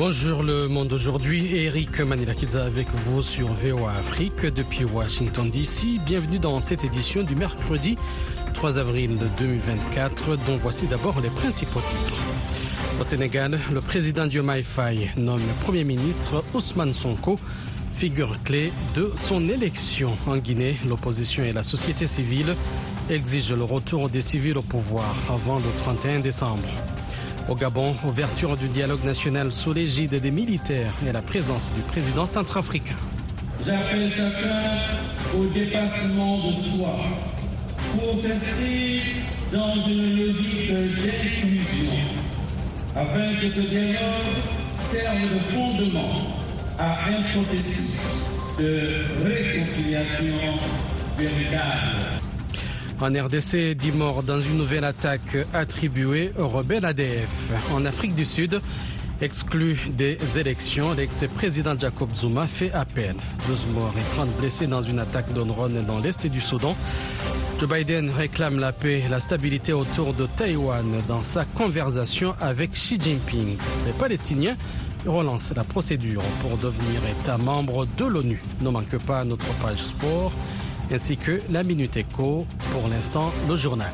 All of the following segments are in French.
Bonjour le monde aujourd'hui, Eric Manilakidza avec vous sur VOA Afrique depuis Washington DC. Bienvenue dans cette édition du mercredi 3 avril 2024 dont voici d'abord les principaux titres. Au Sénégal, le président Diomaye Faye nomme Premier ministre Ousmane Sonko, figure clé de son élection. En Guinée, l'opposition et la société civile exigent le retour des civils au pouvoir avant le 31 décembre. Au Gabon, ouverture du dialogue national sous l'égide des militaires et la présence du président centrafricain. J'appelle chacun au dépassement de soi pour s'inscrire dans une logique d'inclusion afin que ce dialogue serve de fondement à un processus de réconciliation véritable. En RDC, 10 morts dans une nouvelle attaque attribuée aux rebelles ADF. En Afrique du Sud, exclu des élections, l'ex-président Jacob Zuma fait appel. 12 morts et 30 blessés dans une attaque de drone dans l'est du Soudan. Joe Biden réclame la paix et la stabilité autour de Taïwan dans sa conversation avec Xi Jinping. Les Palestiniens relancent la procédure pour devenir État membre de l'ONU. Ne manque pas notre page sport ainsi que la Minute Éco. Pour l'instant, le journal.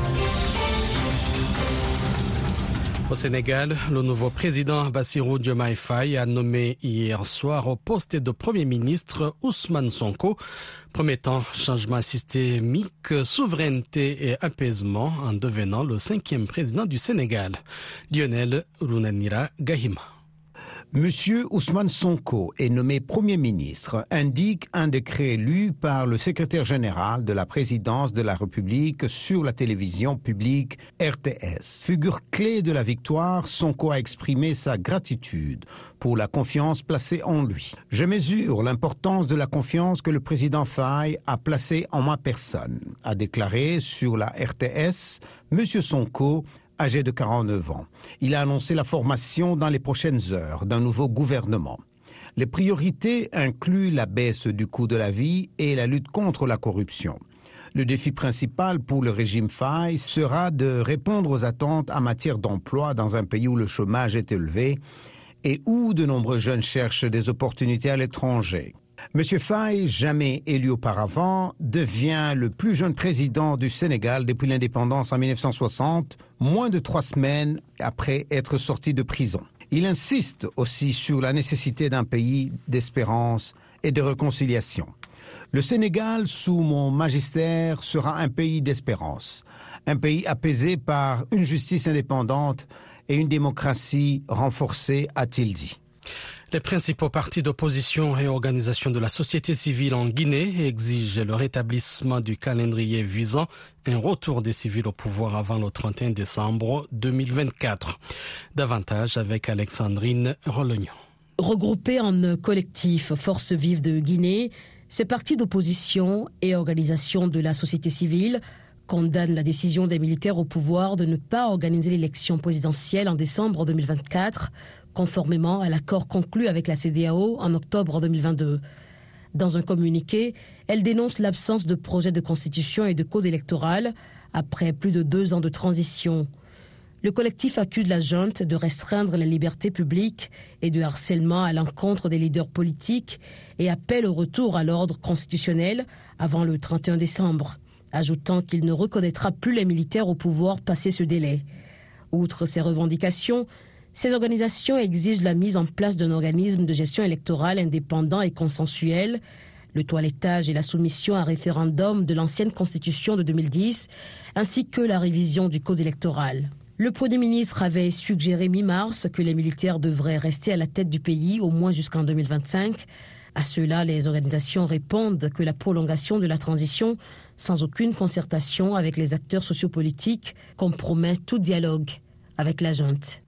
Au Sénégal, le nouveau président Bassirou Diomaye Faye a nommé hier soir au poste de Premier ministre Ousmane Sonko, promettant changement systémique, souveraineté et apaisement en devenant le 5e président du Sénégal. Lionel Runanira Gahima. Monsieur Ousmane Sonko est nommé Premier ministre, indique un décret lu par le secrétaire général de la présidence de la République sur la télévision publique RTS. Figure clé de la victoire, Sonko a exprimé sa gratitude pour la confiance placée en lui. Je mesure l'importance de la confiance que le président Faye a placée en ma personne, a déclaré sur la RTS Monsieur Sonko, âgé de 49 ans. Il a annoncé la formation dans les prochaines heures d'un nouveau gouvernement. Les priorités incluent la baisse du coût de la vie et la lutte contre la corruption. Le défi principal pour le régime Faye sera de répondre aux attentes en matière d'emploi dans un pays où le chômage est élevé et où de nombreux jeunes cherchent des opportunités à l'étranger. Monsieur Faye, jamais élu auparavant, devient le plus jeune président du Sénégal depuis l'indépendance en 1960, moins de 3 semaines après être sorti de prison. Il insiste aussi sur la nécessité d'un pays d'espérance et de réconciliation. Le Sénégal, sous mon magistère, sera un pays d'espérance, un pays apaisé par une justice indépendante et une démocratie renforcée, a-t-il dit. Les principaux partis d'opposition et organisations de la société civile en Guinée exigent le rétablissement du calendrier visant un retour des civils au pouvoir avant le 31 décembre 2024. Davantage avec Alexandrine Rolognon. Regroupés en collectif Forces vives de Guinée, ces partis d'opposition et organisations de la société civile condamnent la décision des militaires au pouvoir de ne pas organiser l'élection présidentielle en décembre 2024, conformément à l'accord conclu avec la CEDEAO en octobre 2022. Dans un communiqué, elle dénonce l'absence de projet de constitution et de code électoral après plus de 2 ans de transition. Le collectif accuse la junte de restreindre les libertés publiques et de harcèlement à l'encontre des leaders politiques et appelle au retour à l'ordre constitutionnel avant le 31 décembre, ajoutant qu'il ne reconnaîtra plus les militaires au pouvoir passé ce délai. Outre ces revendications, ces organisations exigent la mise en place d'un organisme de gestion électorale indépendant et consensuel, le toilettage et la soumission à référendum de l'ancienne constitution de 2010, ainsi que la révision du code électoral. Le Premier ministre avait suggéré mi-mars que les militaires devraient rester à la tête du pays au moins jusqu'en 2025. À cela, les organisations répondent que la prolongation de la transition, sans aucune concertation avec les acteurs sociopolitiques, compromet tout dialogue avec la junte.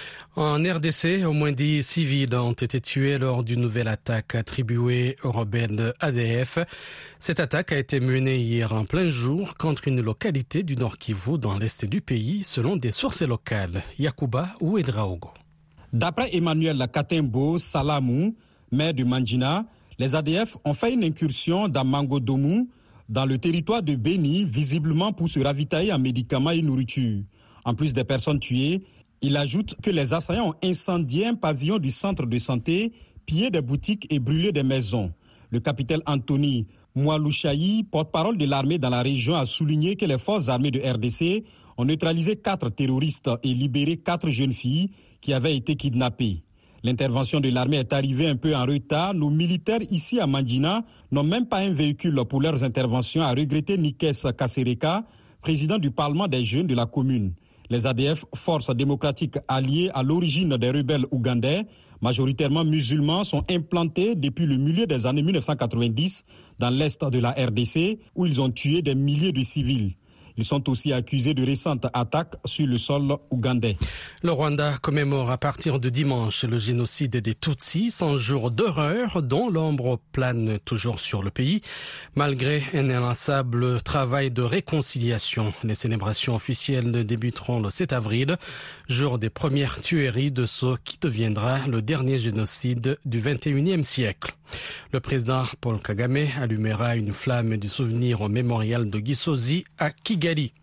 En RDC, au moins 10 civils ont été tués lors d'une nouvelle attaque attribuée aux rebelles ADF. Cette attaque a été menée hier en plein jour contre une localité du Nord Kivu dans l'est du pays, selon des sources locales. Yakuba Ouedraogo. D'après Emmanuel Katembo Salamou, maire de Mandjina, les ADF ont fait une incursion dans Mangodomou, dans le territoire de Beni, visiblement pour se ravitailler en médicaments et nourriture. En plus des personnes tuées, Il ajoute que les assaillants ont incendié un pavillon du centre de santé, pillé des boutiques et brûlé des maisons. Le capitaine Anthony Mwalushayi, porte-parole de l'armée dans la région, a souligné que les forces armées de RDC ont neutralisé 4 terroristes et libéré 4 jeunes filles qui avaient été kidnappées. L'intervention de l'armée est arrivée un peu en retard. Nos militaires ici à Mandjina n'ont même pas un véhicule pour leurs interventions, a regretté Nikes Kasereka, président du Parlement des jeunes de la commune. Les ADF, forces démocratiques alliées à l'origine des rebelles ougandais, majoritairement musulmans, sont implantés depuis le milieu des années 1990 dans l'est de la RDC, où ils ont tué des milliers de civils. Ils sont aussi accusés de récentes attaques sur le sol ougandais. Le Rwanda commémore à partir de dimanche le génocide des Tutsis, 100 jours d'horreur dont l'ombre plane toujours sur le pays. Malgré un inlassable travail de réconciliation, les célébrations officielles débuteront le 7 avril, jour des premières tueries de ce qui deviendra le dernier génocide du XXIe siècle. Le président Paul Kagame allumera une flamme du souvenir au mémorial de Gisozi à Kigali.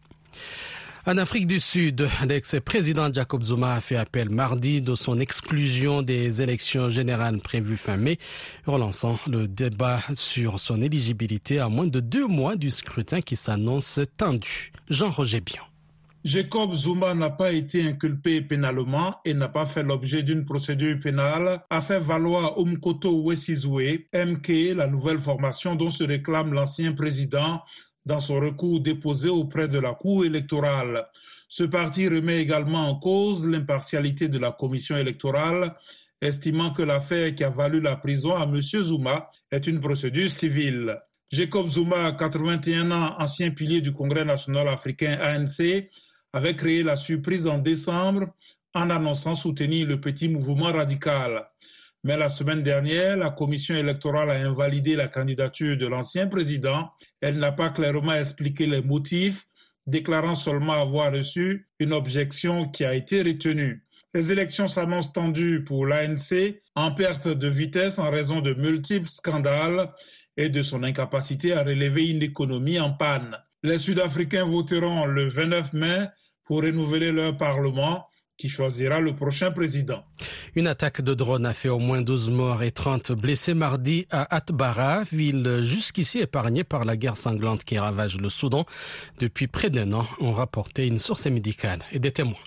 En Afrique du Sud, l'ex-président Jacob Zuma a fait appel mardi de son exclusion des élections générales prévues fin mai, relançant le débat sur son éligibilité à moins de 2 mois du scrutin qui s'annonce tendu. Jean-Roger Bion. Jacob Zuma n'a pas été inculpé pénalement et n'a pas fait l'objet d'une procédure pénale, a fait valoir Umkhonto Wesizwe, MK, la nouvelle formation dont se réclame l'ancien président dans son recours déposé auprès de la Cour électorale. Ce parti remet également en cause l'impartialité de la commission électorale, estimant que l'affaire qui a valu la prison à M. Zuma est une procédure civile. Jacob Zuma, 81 ans, ancien pilier du Congrès national africain ANC, avait créé la surprise en décembre en annonçant soutenir le petit mouvement radical. Mais la semaine dernière, la commission électorale a invalidé la candidature de l'ancien président. Elle n'a pas clairement expliqué les motifs, déclarant seulement avoir reçu une objection qui a été retenue. Les élections s'annoncent tendues pour l'ANC, en perte de vitesse en raison de multiples scandales et de son incapacité à relever une économie en panne. Les Sud-Africains voteront le 29 mai pour renouveler leur Parlement qui choisira le prochain président. Une attaque de drone a fait au moins 12 morts et 30 blessés mardi à Atbara, ville jusqu'ici épargnée par la guerre sanglante qui ravage le Soudan depuis près d'1 an, ont rapporté une source médicale et des témoins.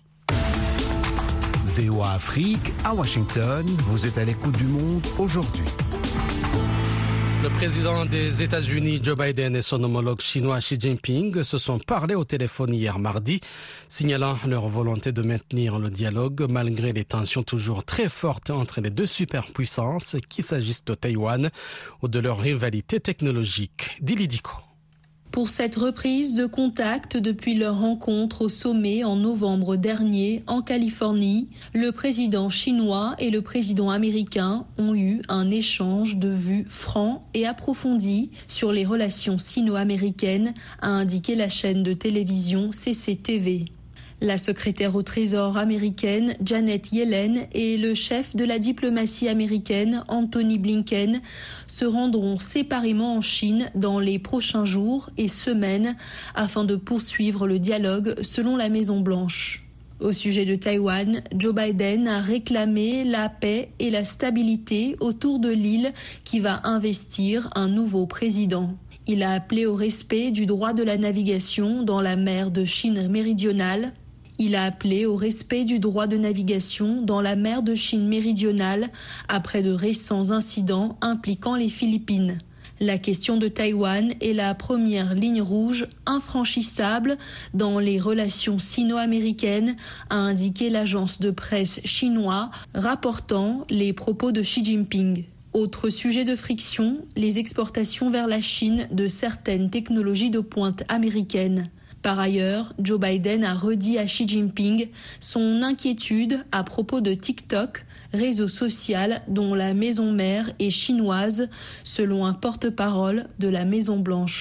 VOA Afrique, à Washington, vous êtes à l'écoute du monde aujourd'hui. Le président des États-Unis, Joe Biden, et son homologue chinois Xi Jinping se sont parlé au téléphone hier mardi, signalant leur volonté de maintenir le dialogue malgré les tensions toujours très fortes entre les deux superpuissances, qu'il s'agisse de Taïwan ou de leur rivalité technologique. Dili Diko. Pour cette reprise de contact depuis leur rencontre au sommet en novembre dernier en Californie, le président chinois et le président américain ont eu un échange de vues franc et approfondi sur les relations sino-américaines, a indiqué la chaîne de télévision CCTV. La secrétaire au Trésor américaine, Janet Yellen, et le chef de la diplomatie américaine, Anthony Blinken, se rendront séparément en Chine dans les prochains jours et semaines afin de poursuivre le dialogue selon la Maison-Blanche. Au sujet de Taïwan, Joe Biden a réclamé la paix et la stabilité autour de l'île qui va investir un nouveau président. Il a appelé au respect du droit de la navigation dans la mer de Chine méridionale. Il a appelé au respect du droit de navigation dans la mer de Chine méridionale après de récents incidents impliquant les Philippines. La question de Taïwan est la première ligne rouge infranchissable dans les relations sino-américaines, a indiqué l'agence de presse chinoise rapportant les propos de Xi Jinping. Autre sujet de friction, les exportations vers la Chine de certaines technologies de pointe américaines. Par ailleurs, Joe Biden a redit à Xi Jinping son inquiétude à propos de TikTok, réseau social dont la maison mère est chinoise, selon un porte-parole de la Maison-Blanche.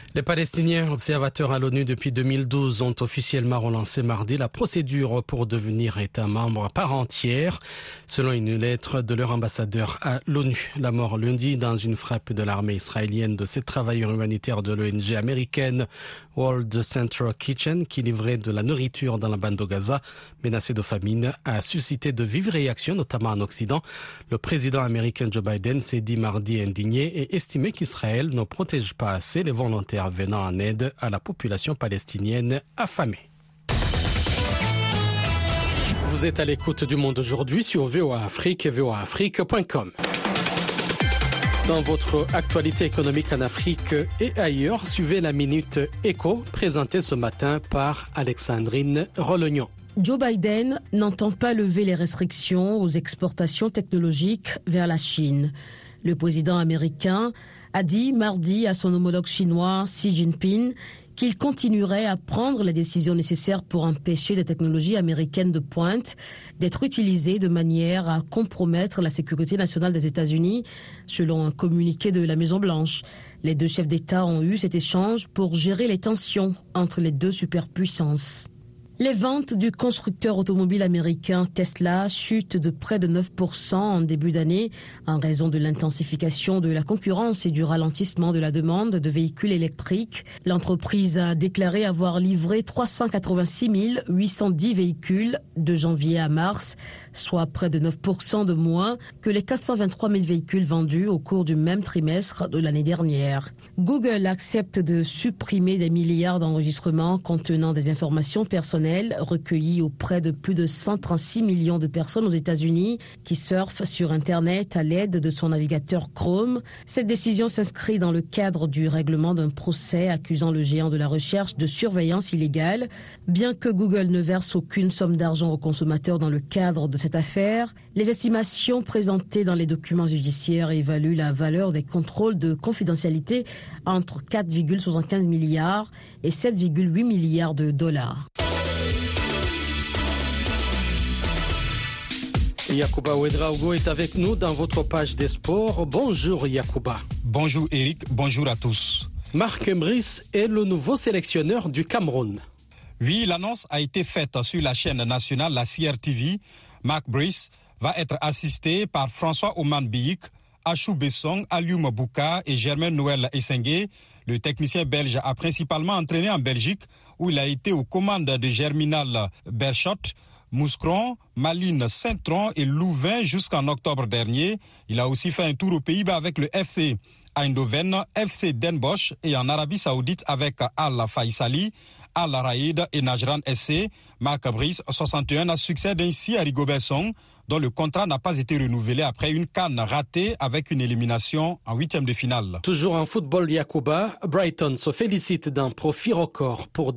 Les Palestiniens observateurs à l'ONU depuis 2012 ont officiellement relancé mardi la procédure pour devenir État membre à part entière, selon une lettre de leur ambassadeur à l'ONU. La mort lundi dans une frappe de l'armée israélienne de 7 travailleurs humanitaires de l'ONG américaine World Central Kitchen, qui livrait de la nourriture dans la bande de Gaza, menacée de famine, a suscité de vives réactions, notamment en Occident. Le président américain Joe Biden s'est dit mardi indigné et estimé qu'Israël ne protège pas assez les volontaires venant en aide à la population palestinienne affamée. Vous êtes à l'écoute du Monde aujourd'hui sur VOA Afrique et voaafrique.com. Dans votre actualité économique en Afrique et ailleurs, suivez la Minute Éco, présentée ce matin par Alexandrine Rolognon. Joe Biden n'entend pas lever les restrictions aux exportations technologiques vers la Chine. Le président américain a dit mardi à son homologue chinois Xi Jinping qu'il continuerait à prendre les décisions nécessaires pour empêcher des technologies américaines de pointe d'être utilisées de manière à compromettre la sécurité nationale des États-Unis, selon un communiqué de la Maison-Blanche. Les deux chefs d'État ont eu cet échange pour gérer les tensions entre les deux superpuissances. Les ventes du constructeur automobile américain Tesla chutent de près de 9% en début d'année en raison de l'intensification de la concurrence et du ralentissement de la demande de véhicules électriques. L'entreprise a déclaré avoir livré 386 810 véhicules de janvier à mars, soit près de 9% de moins que les 423 000 véhicules vendus au cours du même trimestre de l'année dernière. Google accepte de supprimer des milliards d'enregistrements contenant des informations personnelles recueillis auprès de plus de 136 millions de personnes aux États-Unis qui surfent sur Internet à l'aide de son navigateur Chrome. Cette décision s'inscrit dans le cadre du règlement d'un procès accusant le géant de la recherche de surveillance illégale. Bien que Google ne verse aucune somme d'argent aux consommateurs dans le cadre de cette affaire, les estimations présentées dans les documents judiciaires évaluent la valeur des contrôles de confidentialité entre 4,75 milliards et 7,8 milliards de dollars. Yacouba Ouedraogo est avec nous dans votre page des sports. Bonjour Yacouba. Bonjour Eric, bonjour à tous. Marc Brice est le nouveau sélectionneur du Cameroun. Oui, l'annonce a été faite sur la chaîne nationale, la CRTV. Marc Brice va être assisté par François Oman Biyik, Achou Bessong, Alioum Bouka et Germain Noël Essengue. Le technicien belge a principalement entraîné en Belgique, où il a été aux commandes de Germinal Berchot, Mouscron, Malines, Saint-Tron et Louvain jusqu'en octobre dernier. Il a aussi fait un tour aux Pays-Bas avec le FC Eindhoven, FC Den Bosch et en Arabie Saoudite avec Al Faisali, Al Raïd et Najran SC. Marc Brice, 61, a succède ainsi à Rigobert Song, dont le contrat n'a pas été renouvelé après une CAN ratée avec une élimination en 8e de finale. Toujours en football, Yacouba, Brighton se félicite d'un profit record pour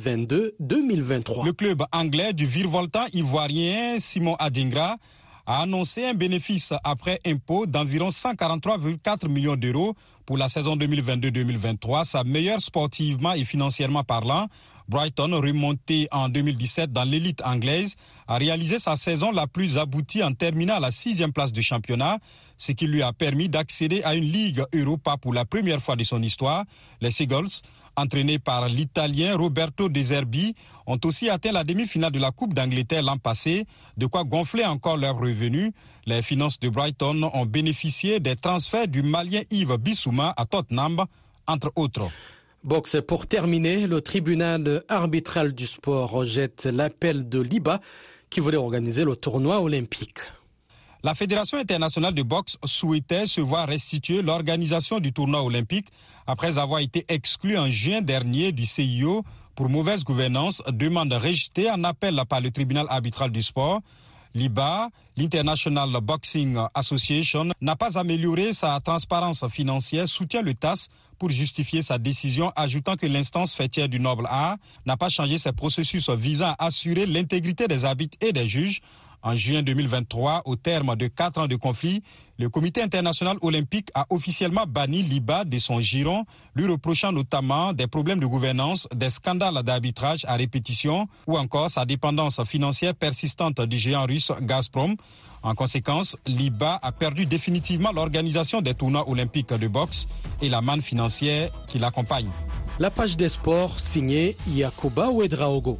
2022-2023. Le club anglais du virevoltant ivoirien Simon Adingra a annoncé un bénéfice après impôt d'environ 143,4 millions d'euros pour la saison 2022-2023, sa meilleure sportivement et financièrement parlant. Brighton, remonté en 2017 dans l'élite anglaise, a réalisé sa saison la plus aboutie en terminant à la 6e place du championnat, ce qui lui a permis d'accéder à une Ligue Europa pour la première fois de son histoire. Les Seagulls, entraînés par l'Italien Roberto De Zerbi, ont aussi atteint la demi-finale de la Coupe d'Angleterre l'an passé, de quoi gonfler encore leurs revenus. Les finances de Brighton ont bénéficié des transferts du Malien Yves Bissouma à Tottenham, entre autres. Boxe pour terminer, le tribunal arbitral du sport rejette l'appel de l'IBA qui voulait organiser le tournoi olympique. La Fédération internationale de boxe souhaitait se voir restituer l'organisation du tournoi olympique après avoir été exclue en juin dernier du CIO pour mauvaise gouvernance, demande rejetée en appel par le tribunal arbitral du sport. L'IBA, l'International Boxing Association, n'a pas amélioré sa transparence financière, soutient le TAS pour justifier sa décision, ajoutant que l'instance fêtière du noble art n'a pas changé ses processus visant à assurer l'intégrité des arbitres et des juges. En juin 2023, au terme de 4 ans de conflit, le Comité international olympique a officiellement banni l'IBA de son giron, lui reprochant notamment des problèmes de gouvernance, des scandales d'arbitrage à répétition ou encore sa dépendance financière persistante du géant russe Gazprom. En conséquence, l'IBA a perdu définitivement l'organisation des tournois olympiques de boxe et la manne financière qui l'accompagne. La page des sports signée Yakuba Ouedraogo.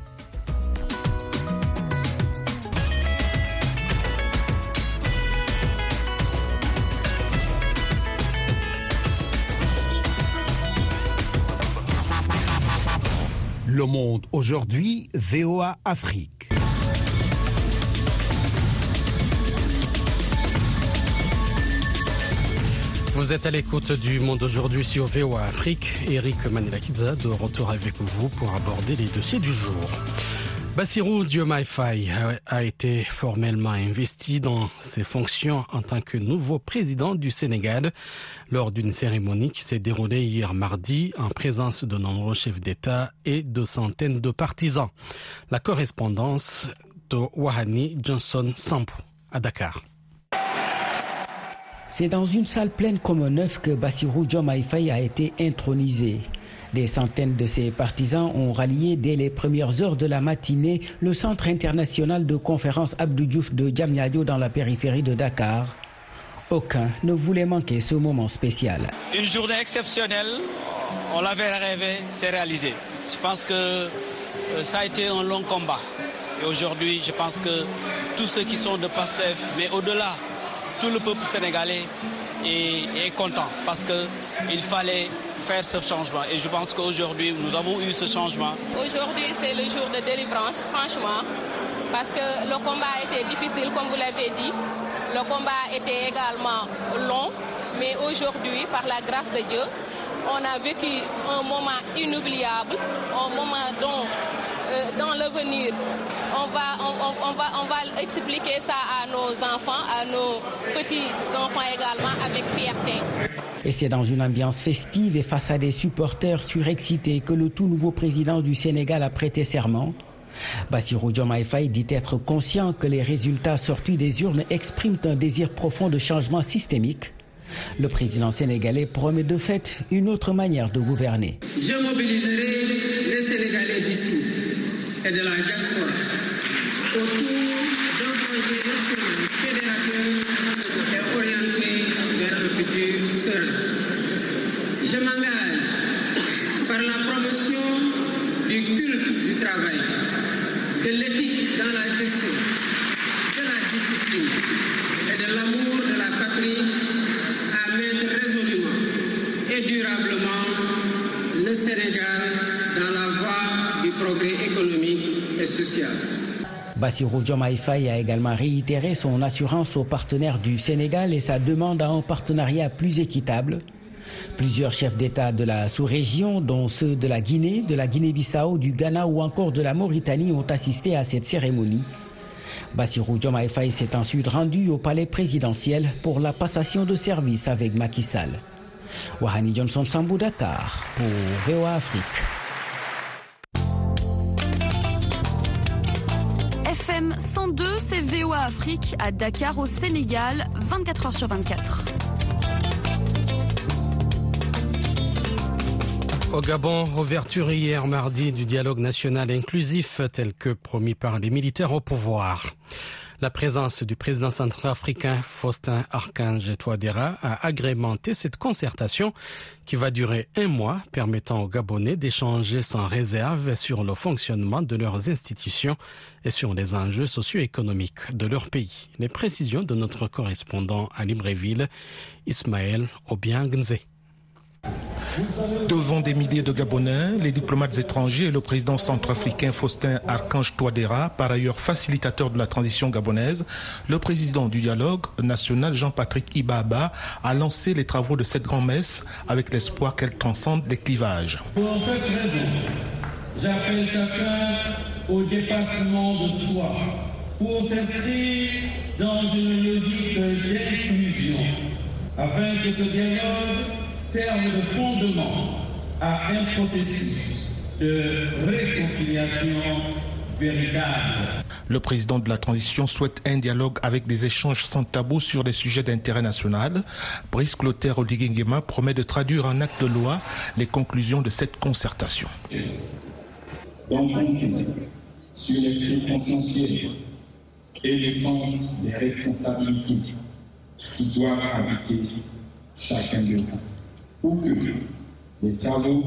Le Monde aujourd'hui, VOA Afrique. Vous êtes à l'écoute du Monde aujourd'hui sur VOA Afrique. Eric Manilakidza de retour avec vous pour aborder les dossiers du jour. Bassirou Diomaye Faye a été formellement investi dans ses fonctions en tant que nouveau président du Sénégal lors d'une cérémonie qui s'est déroulée hier mardi en présence de nombreux chefs d'État et de centaines de partisans. La correspondance de Wahani Johnson Sampou à Dakar. C'est dans une salle pleine comme un œuf que Bassirou Diomaye Faye a été intronisé. Des centaines de ses partisans ont rallié dès les premières heures de la matinée le centre international de conférence Abdou Diouf de Diamniadio dans la périphérie de Dakar. Aucun ne voulait manquer ce moment spécial. Une journée exceptionnelle, on l'avait rêvé, c'est réalisé. Je pense que ça a été un long combat. Et aujourd'hui, je pense que tous ceux qui sont de Pastef, mais au-delà, tout le peuple sénégalais est content parce qu'il fallait faire ce changement. Et je pense qu'aujourd'hui, nous avons eu ce changement. Aujourd'hui, c'est le jour de délivrance, franchement, parce que le combat a été difficile, comme vous l'avez dit. Le combat était également long, mais aujourd'hui, par la grâce de Dieu, on a vécu un moment inoubliable, un moment dont dans l'avenir, on va expliquer ça à nos enfants, à nos petits-enfants également, avec fierté. Et c'est dans une ambiance festive et face à des supporters surexcités que le tout nouveau président du Sénégal a prêté serment. Bassirou Diomaye Faye dit être conscient que les résultats sortis des urnes expriment un désir profond de changement systémique. Le président sénégalais promet de fait une autre manière de gouverner. Je mobiliserai les Sénégalais d'ici et de la diaspora autour d'un projet national fédérateur et orienté vers le futur serein. Je m'engage par la promotion du culte du travail, de l'éthique dans la gestion, de la discipline et de l'amour de la patrie à mettre résolument et durablement le Sénégal dans la voie du progrès économique et social. Bassirou Diomaye Faye a également réitéré son assurance aux partenaires du Sénégal et sa demande à un partenariat plus équitable. Plusieurs chefs d'État de la sous-région, dont ceux de la Guinée, de la Guinée-Bissau, du Ghana ou encore de la Mauritanie, ont assisté à cette cérémonie. Bassirou Diomaye Faye s'est ensuite rendu au palais présidentiel pour la passation de service avec Macky Sall. Wahani Johnson Sambou, Dakar, pour VOA Afrique. FM 102, c'est VOA Afrique à Dakar au Sénégal, 24h/24. Au Gabon, ouverture hier mardi du dialogue national inclusif tel que promis par les militaires au pouvoir. La présence du président centrafricain Faustin Archange Touadéra a agrémenté cette concertation qui va durer 1 mois, permettant aux Gabonais d'échanger sans réserve sur le fonctionnement de leurs institutions et sur les enjeux socio-économiques de leur pays. Les précisions de notre correspondant à Libreville, Ismaël Obiangnze. Devant des milliers de Gabonais, les diplomates étrangers et le président centrafricain Faustin Archange Touadéra, par ailleurs facilitateur de la transition gabonaise, le président du dialogue national Jean-Patrick Ibaba a lancé les travaux de cette grand-messe avec l'espoir qu'elle transcende les clivages. Pour cette raison, j'appelle chacun au dépassement de soi pour s'inscrire dans une logique d'inclusion afin que ce dialogue serve de fondement à un processus de réconciliation véritable. Le président de la transition souhaite un dialogue avec des échanges sans tabou sur des sujets d'intérêt national. Brice Clotaire Oligui-Nguema promet de traduire en acte de loi les conclusions de cette concertation. Donc, compte sur l'esprit consciencieux et le sens des responsabilités qui doivent habiter chacun de vous, pour que les travaux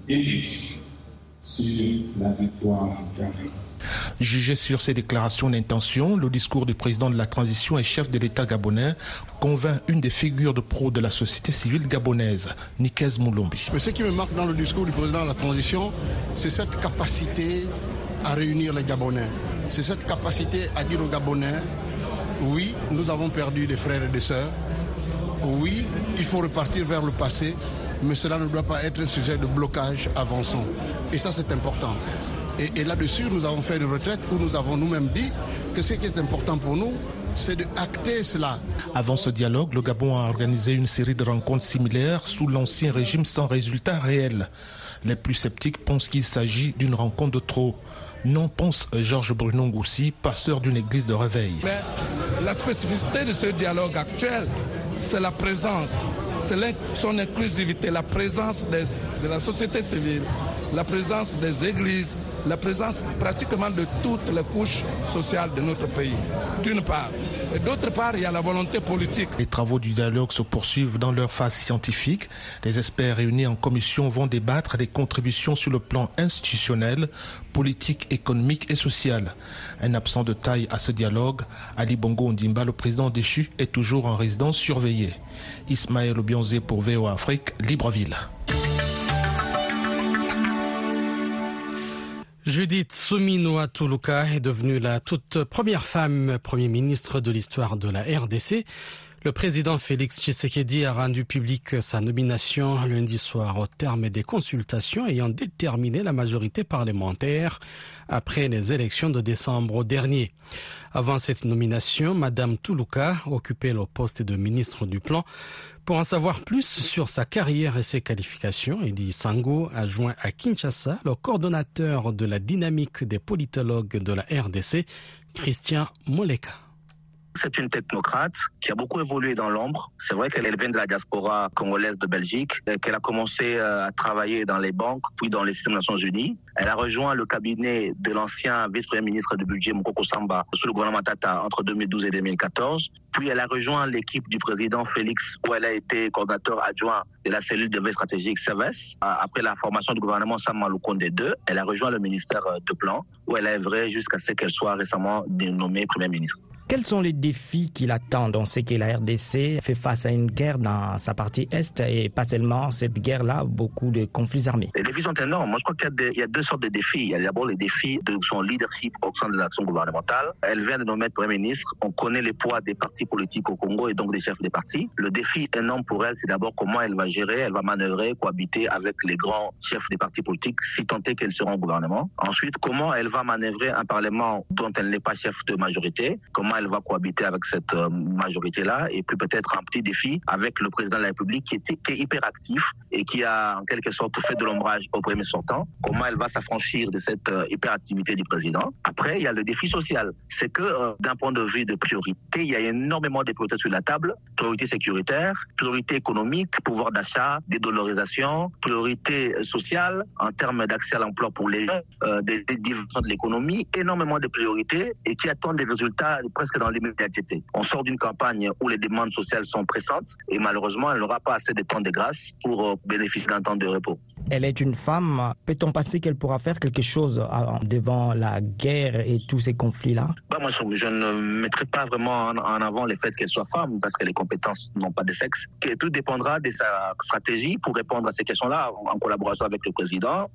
débouche sur la victoire du Gabon. Jugé sur ces déclarations d'intention, le discours du président de la transition et chef de l'État gabonais convainc une des figures de proue de la société civile gabonaise, Nikez Moulombi. Mais ce qui me marque dans le discours du président de la transition, c'est cette capacité à réunir les Gabonais. C'est cette capacité à dire aux Gabonais, oui, nous avons perdu des frères et des sœurs. Oui, il faut repartir vers le passé, mais cela ne doit pas être un sujet de blocage avançant. Et ça, c'est important. Et là-dessus, nous avons fait une retraite où nous avons nous-mêmes dit que ce qui est important pour nous, c'est de acter cela. Avant ce dialogue, le Gabon a organisé une série de rencontres similaires sous l'ancien régime sans résultat réel. Les plus sceptiques pensent qu'il s'agit d'une rencontre de trop. Non, pense Georges Bruno Ngoussi, pasteur d'une église de réveil. Mais la spécificité de ce dialogue actuel, c'est la présence, c'est son inclusivité, la présence de la société civile, la présence des églises, la présence pratiquement de toutes les couches sociales de notre pays, d'une part. Et d'autre part, il y a la volonté politique. Les travaux du dialogue se poursuivent dans leur phase scientifique. Les experts réunis en commission vont débattre des contributions sur le plan institutionnel, politique, économique et social. Un absent de taille à ce dialogue, Ali Bongo Ondimba, le président déchu, est toujours en résidence surveillée. Ismaël Obionzé pour VOA Afrique, Libreville. Judith Suminwa Tuluka est devenue la toute première femme Premier ministre de l'histoire de la RDC. Le président Félix Tshisekedi a rendu publique sa nomination lundi soir au terme des consultations ayant déterminé la majorité parlementaire après les élections de décembre dernier. Avant cette nomination, Madame Tuluka occupait le poste de ministre du Plan. Pour en savoir plus sur sa carrière et ses qualifications, Eddy Sango a joint à Kinshasa le coordonnateur de la dynamique des politologues de la RDC, Christian Moleka. C'est une technocrate qui a beaucoup évolué dans l'ombre. C'est vrai qu'elle vient de la diaspora congolaise de Belgique, qu'elle a commencé à travailler dans les banques, puis dans les systèmes des Nations Unies. Elle a rejoint le cabinet de l'ancien vice-premier ministre du budget Mokoko Samba sous le gouvernement Tata entre 2012 et 2014. Puis elle a rejoint l'équipe du président Félix où elle a été coordinateur adjoint de la cellule de veille stratégique CEVES. Après la formation du gouvernement Sama Lukonde II, elle a rejoint le ministère de Plan où elle a œuvré jusqu'à ce qu'elle soit récemment dénommée Premier ministre. Quels sont les défis qui l'attendent? On sait que la RDC fait face à une guerre dans sa partie Est et pas seulement cette guerre-là, beaucoup de conflits armés. Les défis sont énormes. Moi, je crois qu'il y a deux sortes de défis. Il y a d'abord les défis de son leadership au sein de l'action gouvernementale. Elle vient de nommer Premier ministre. On connaît les poids des partis politiques au Congo et donc des chefs des partis. Le défi énorme pour elle, c'est d'abord comment elle va gérer, elle va manœuvrer, cohabiter avec les grands chefs des partis politiques si tant est qu'elle sera au gouvernement. Ensuite, comment elle va manœuvrer un parlement dont elle n'est pas chef de majorité. Comment elle va cohabiter avec cette majorité-là, et puis peut-être un petit défi avec le président de la République qui est hyper actif et qui a en quelque sorte fait de l'ombrage au premier sortant. Comment elle va s'affranchir de cette hyperactivité du président. Après, il y a le défi social. C'est que d'un point de vue de priorité, il y a énormément de priorités sur la table. Priorité sécuritaire, priorité économique, pouvoir d'achat, dédollarisation, priorité sociale en termes d'accès à l'emploi pour les jeunes, des divisions de l'économie, énormément de priorités et qui attendent des résultats presque dans l'immédiateté. On sort d'une campagne où les demandes sociales sont pressantes et malheureusement, elle n'aura pas assez de temps de grâce pour bénéficier d'un temps de repos. Elle est une femme. Peut-on penser qu'elle pourra faire quelque chose devant la guerre et tous ces conflits-là? Moi, je ne mettrai pas vraiment en avant le fait qu'elle soit femme parce que les compétences n'ont pas de sexe. Et tout dépendra de sa stratégie pour répondre à ces questions-là en collaboration avec le président,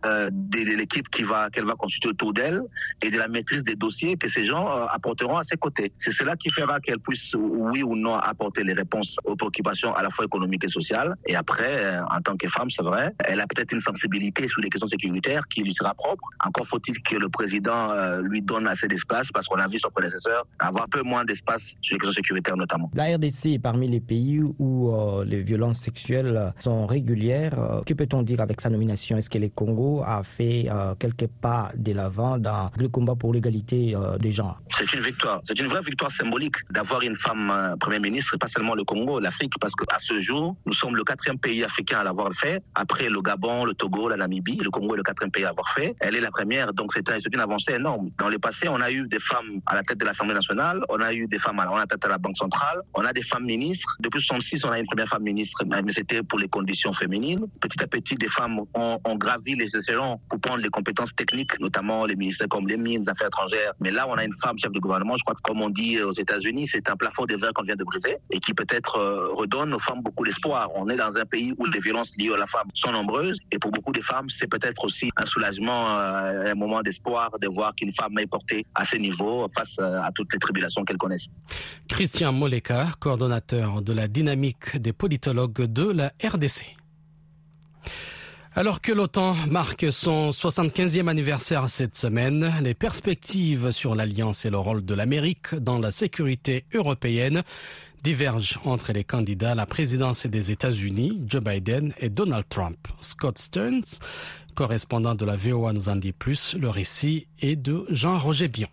de l'équipe qu'elle va constituer autour d'elle et de la maîtrise des dossiers que ces gens apporteront à ses côtés. C'est cela qui fera qu'elle puisse, oui ou non, apporter les réponses aux préoccupations à la fois économiques et sociales. Et après, en tant que femme, c'est vrai, elle a peut-être une sensibilité sur les questions sécuritaires qui lui sera propre. Encore faut-il que le président lui donne assez d'espace parce qu'on a vu son prédécesseur avoir un peu moins d'espace sur les questions sécuritaires notamment. La RDC est parmi les pays où les violences sexuelles sont régulières. Que peut-on dire avec sa nomination? Est-ce que le Congo a fait quelques pas de l'avant dans le combat pour l'égalité des genres? C'est une victoire C'est une vraie victoire symbolique d'avoir une femme Premier ministre, pas seulement le Congo, l'Afrique, parce qu'à ce jour, nous sommes le 4e pays africain à l'avoir fait, après le Gabon, le Togo, la Namibie. Le Congo est le 4e pays à l'avoir fait. Elle est la première, donc c'est une avancée énorme. Dans le passé, on a eu des femmes à la tête de l'Assemblée nationale, on a eu des femmes à la tête de la Banque centrale, on a des femmes ministres. Depuis 1966, on a une première femme ministre, mais c'était pour les conditions féminines. Petit à petit, des femmes ont gravi les échelons pour prendre les compétences techniques, notamment les ministères comme les mines, les affaires étrangères. Mais là, on a une femme chef de gouvernement. Je crois que, comme on dit aux États-Unis, c'est un plafond de verre qu'on vient de briser et qui peut-être redonne aux femmes beaucoup d'espoir. On est dans un pays où les violences liées à la femme sont nombreuses et pour beaucoup de femmes, c'est peut-être aussi un soulagement, un moment d'espoir de voir qu'une femme est portée à ce niveau face à toutes les tribulations qu'elle connaisse. Christian Moleka, coordonnateur de la dynamique des politologues de la RDC. Alors que l'OTAN marque son 75e anniversaire cette semaine, les perspectives sur l'alliance et le rôle de l'Amérique dans la sécurité européenne divergent entre les candidats à la présidence des États-Unis, Joe Biden et Donald Trump. Scott Stearns, correspondant de la VOA, nous en dit plus. Le récit est de Jean-Roger Bion.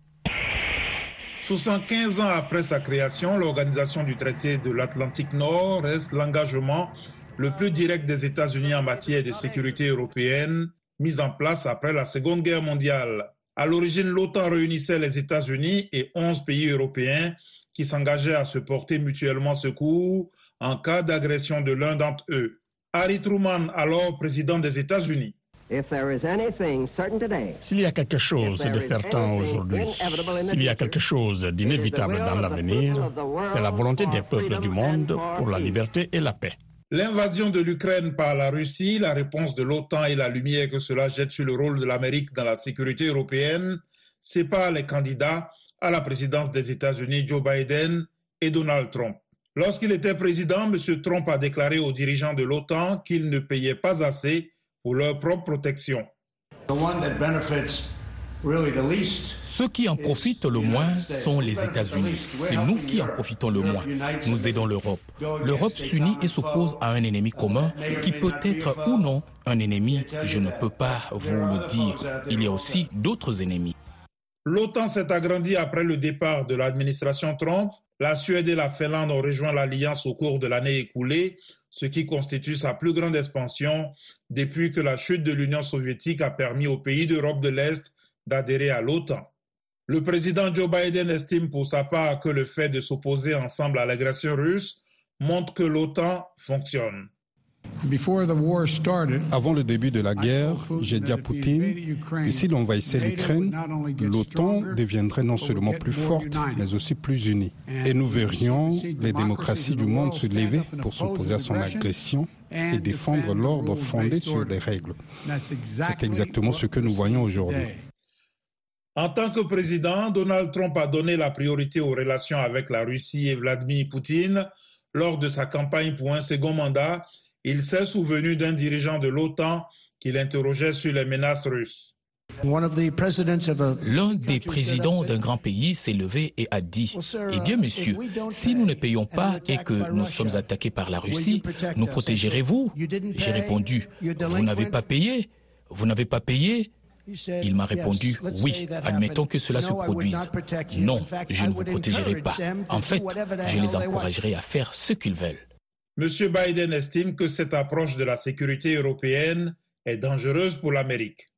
75 ans après sa création, l'Organisation du traité de l'Atlantique Nord reste l'engagement le plus direct des États-Unis en matière de sécurité européenne, mis en place après la Seconde Guerre mondiale. À l'origine, l'OTAN réunissait les États-Unis et 11 pays européens qui s'engageaient à se porter mutuellement secours en cas d'agression de l'un d'entre eux. Harry Truman, alors président des États-Unis. S'il y a quelque chose de certain aujourd'hui, s'il y a quelque chose d'inévitable dans l'avenir, c'est la volonté des peuples du monde pour la liberté et la paix. L'invasion de l'Ukraine par la Russie, la réponse de l'OTAN et la lumière que cela jette sur le rôle de l'Amérique dans la sécurité européenne séparent les candidats à la présidence des États-Unis, Joe Biden et Donald Trump. Lorsqu'il était président, M. Trump a déclaré aux dirigeants de l'OTAN qu'ils ne payaient pas assez pour leur propre protection. Ceux qui en profitent le moins sont les États-Unis. C'est nous qui en profitons le moins. Nous aidons l'Europe. L'Europe s'unit et s'oppose à un ennemi commun qui peut être ou non un ennemi. Je ne peux pas vous le dire. Il y a aussi d'autres ennemis. L'OTAN s'est agrandie après le départ de l'administration Trump. La Suède et la Finlande ont rejoint l'alliance au cours de l'année écoulée, ce qui constitue sa plus grande expansion depuis que la chute de l'Union soviétique a permis aux pays d'Europe de l'Est d'adhérer à l'OTAN. Le président Joe Biden estime pour sa part que le fait de s'opposer ensemble à l'agression russe montre que l'OTAN fonctionne. Avant le début de la guerre, j'ai dit à Poutine que s'il envahissait l'Ukraine, l'OTAN deviendrait non seulement plus forte, mais aussi plus unie. Et nous verrions les démocraties du monde se lever pour s'opposer à son agression et défendre l'ordre fondé sur des règles. C'est exactement ce que nous voyons aujourd'hui. En tant que président, Donald Trump a donné la priorité aux relations avec la Russie et Vladimir Poutine. Lors de sa campagne pour un second mandat, il s'est souvenu d'un dirigeant de l'OTAN qui l'interrogeait sur les menaces russes. L'un des présidents d'un grand pays s'est levé et a dit « Eh bien, monsieur, si nous ne payons pas et que nous sommes attaqués par la Russie, nous protégerez-vous » J'ai répondu « Vous n'avez pas payé ? Vous n'avez pas payé ?» Il m'a répondu « Oui, admettons que cela se produise. Non, je ne vous protégerai pas. En fait, je les encouragerai à faire ce qu'ils veulent. » M. Biden estime que cette approche de la sécurité européenne est dangereuse pour l'Amérique.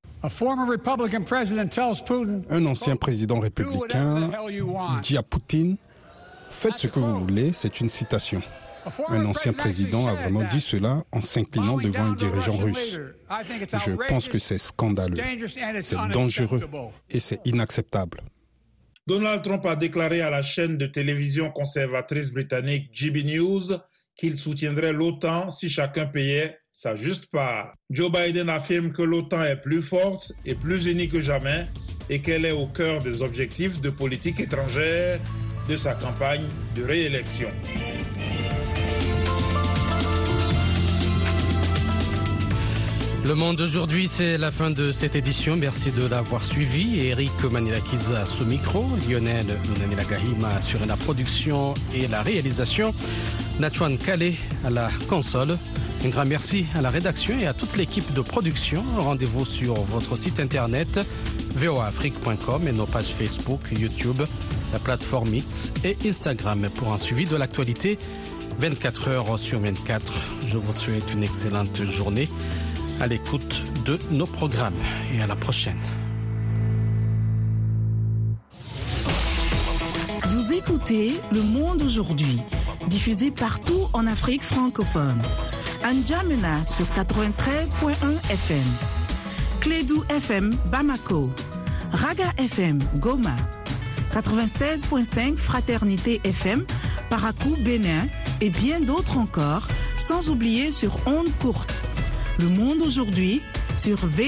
Un ancien président républicain dit à Poutine « Faites ce que vous voulez », c'est une citation. Un ancien président a vraiment dit cela en s'inclinant devant un dirigeant russe. Je pense que c'est scandaleux, c'est dangereux et c'est inacceptable. Donald Trump a déclaré à la chaîne de télévision conservatrice britannique GB News qu'il soutiendrait l'OTAN si chacun payait sa juste part. Joe Biden affirme que l'OTAN est plus forte et plus unie que jamais et qu'elle est au cœur des objectifs de politique étrangère de sa campagne de réélection. Le Monde aujourd'hui, c'est la fin de cette édition. Merci de l'avoir suivi. Eric Manilakiza sous micro, Lionel Lunanilagahima assuré la production et la réalisation, Natchouan Kale à la console. Un grand merci à la rédaction et à toute l'équipe de production. Rendez-vous sur votre site internet voaafrique.com et nos pages Facebook, YouTube, la plateforme X et Instagram pour un suivi de l'actualité 24 heures sur 24. Je vous souhaite une excellente journée à l'écoute de nos programmes et à la prochaine. Vous écoutez Le Monde aujourd'hui, diffusé partout en Afrique francophone. N'Djamena sur 93.1 FM. Clédou FM Bamako. Raga FM Goma. 96.5 Fraternité FM Parakou Bénin et bien d'autres encore, sans oublier sur ondes courtes. Le Monde aujourd'hui sur